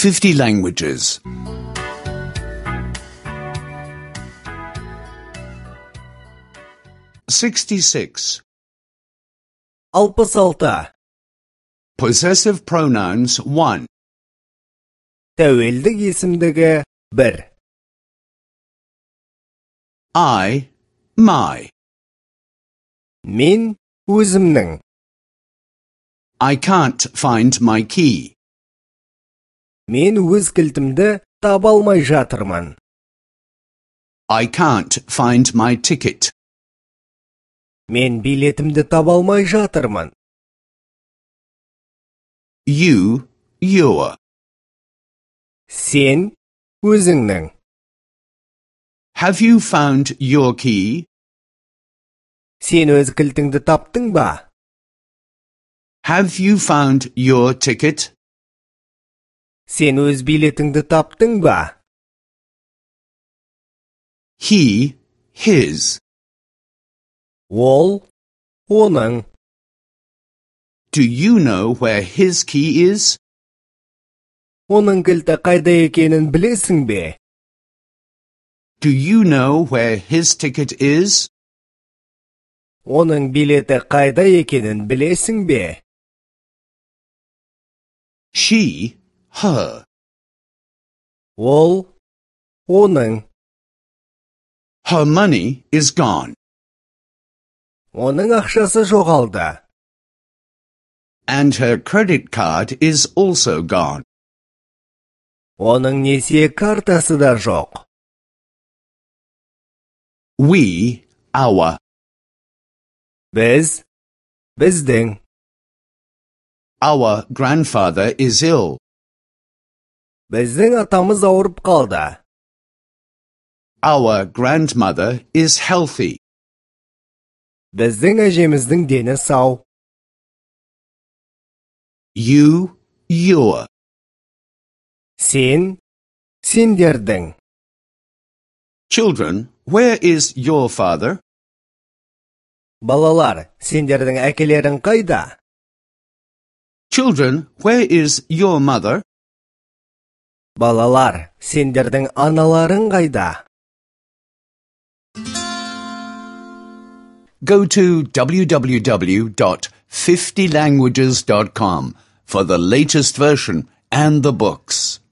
50 languages. 66. 66. Possessive pronouns 1. Тәуелдік есімдігі 1. I, my. Мен өзімнің. I can't find my key. Мен өз кілтімді таба алмай жатырмын. I can't find my ticket. Мен билетімді таба алмай жатырмын. You, your. Сен өзіңнің. Have you found your key? Сен өз кілтіңді таптың ба? Have you found your ticket? Сен өз билетіңді таптың ба? He, his. Ол, оның. Do you know where his key is? Оның кілті қайда екенін білесің бе? Do you know where his ticket is? Оның билеті қайда екенін білесің бе? She, her. Ол, оның. Her money is gone. Оның ақшасы жоғалды. And her credit card is also gone. Оның несие картасы да жоқ. We, our. Біз, біздің. Our grandfather is ill. Біздің атамыз ауырып қалды. Our grandmother is healthy. Біздің әжеміздің дені сау. You, your. Сен, сендердің. Children, where is your father? Балалар, сендердің әкелерің қайда? Children, where is your mother? Балалар, сендердің аналарың қайда? Go to www.50languages.com for the latest version and the books.